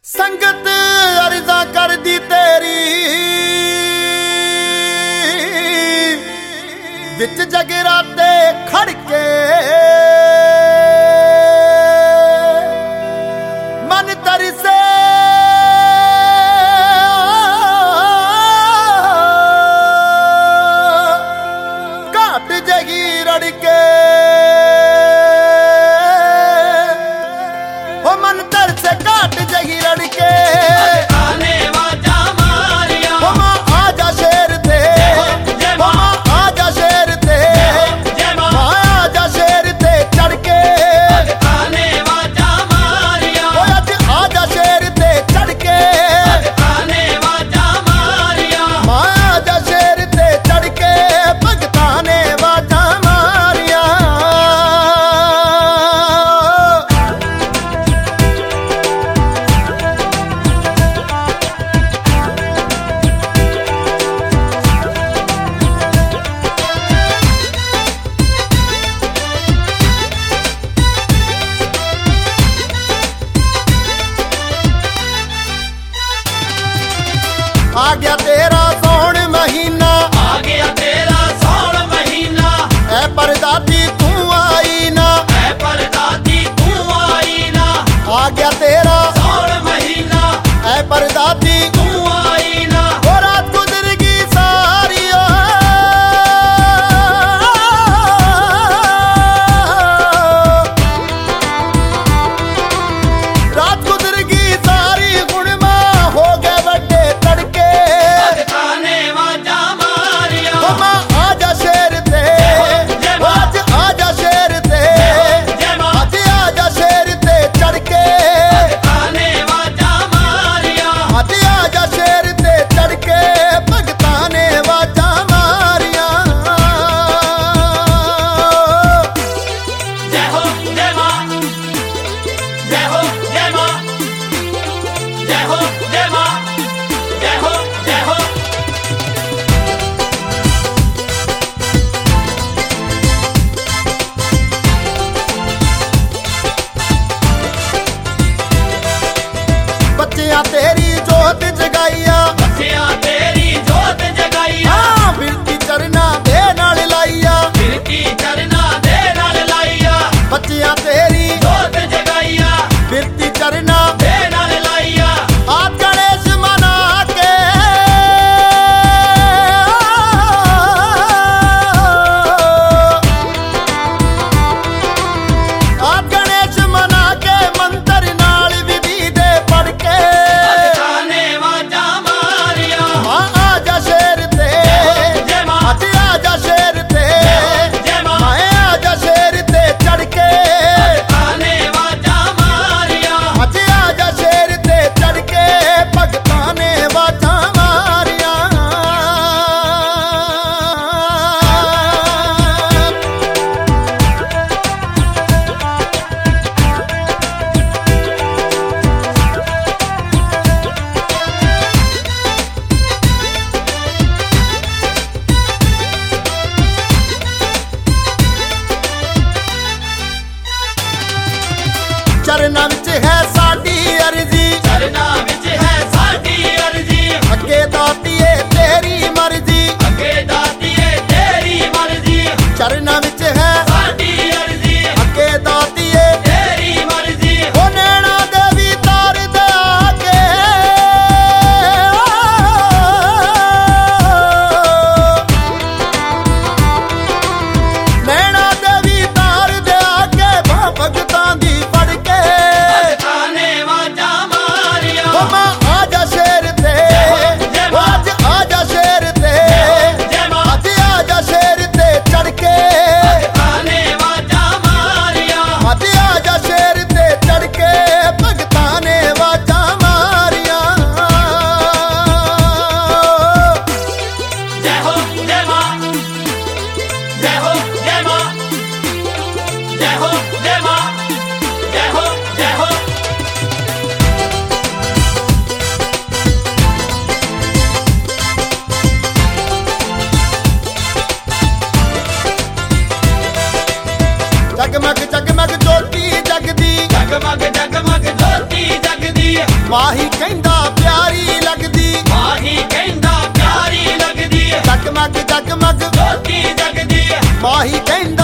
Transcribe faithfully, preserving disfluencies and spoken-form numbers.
संगत अर्जा कर दी तेरी विच जगराते खड़के मन तरसे घाट जगी रड़के हो मन तरसे घाट जगी रड़के आ गया तेरा सौन महीना, आ गया तेरा सौन महीना, ऐ परदादी तू आई ना, ऐ परदादी तू आई ना। आ गया तेरा सौन महीना, ऐ परदादी तू आई ना। वो रात गुजर गई सारी ओ, रात गुजर गई सारी गुणमा हो गए बड़े तड़के। बच्चियां तेरी जोत जगाइया, बच्चियां तेरी जोत जगाइया, हाँ बिरती चरना दे नाल लाइया, बिरती चरना दे नाल लाइया। बच्चियां तेरी जोत जगाइया, बिरती चरना दे नाल लाइया। आज गणेश मना के आज गणेश मना के मंत्र नाल विधि दे पढ़ के आजा शेर ਮਾਹੀ ਕਹਿੰਦਾ ਪਿਆਰੀ ਲੱਗਦੀ ਮਾਹੀ ਕਹਿੰਦਾ ਪਿਆਰੀ ਲੱਗਦੀ ਜਗਮਗ ਜਗਮਗ ਜੋਤੀ ਜਗਦੀ ਮਾਹੀ ਕਹਿੰਦਾ